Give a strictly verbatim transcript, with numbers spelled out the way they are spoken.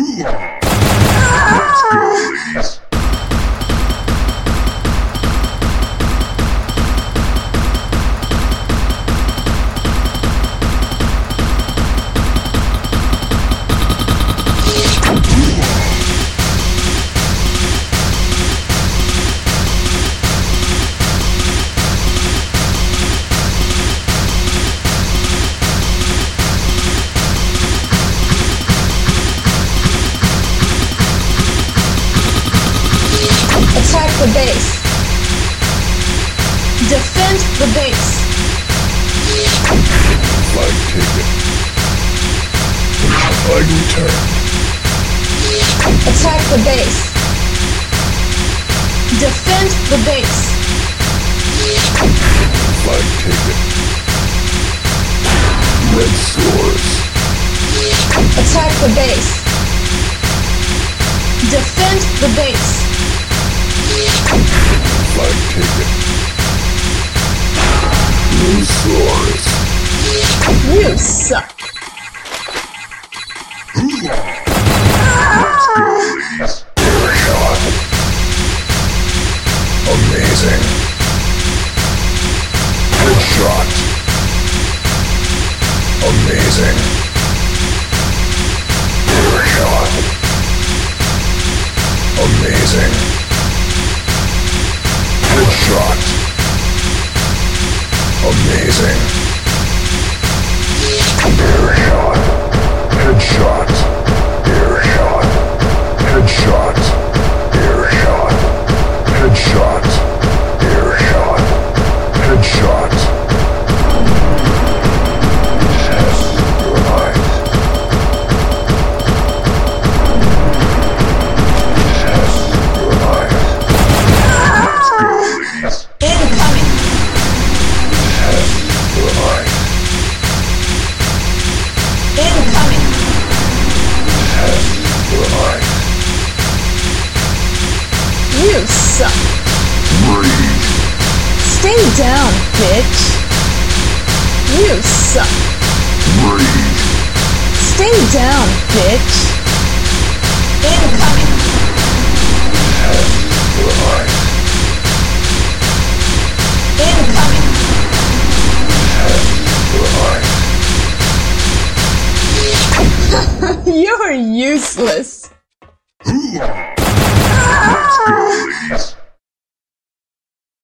Hoo-ah! Let's go, ladies. Attack the base. Defend the base. Flag taken. Flag returned. Attack the base. Defend the base. Flag taken. Red scores. Attack the base. Defend the base. Flag taken. Blue scores. You suck. Hoo-ah! Let's go, ladies. Airshot. Amazing. Headshot. Amazing. Airshot. Amazing. Headshot. Amazing. Airshot. Headshot. Airshot. Headshot. Airshot. Headshot. Airshot. Headshot. Test your eyes. Test your eyes. Let's go, ladies. Incoming. Test your eyes. Incoming. Test your eyes. You suck. Breathe. Stay down, bitch. You suck. Breathe. Stay down, bitch. Incoming. Test your eyes. Incoming. Test your eyes. You're useless. Hoo-ah! Let's go,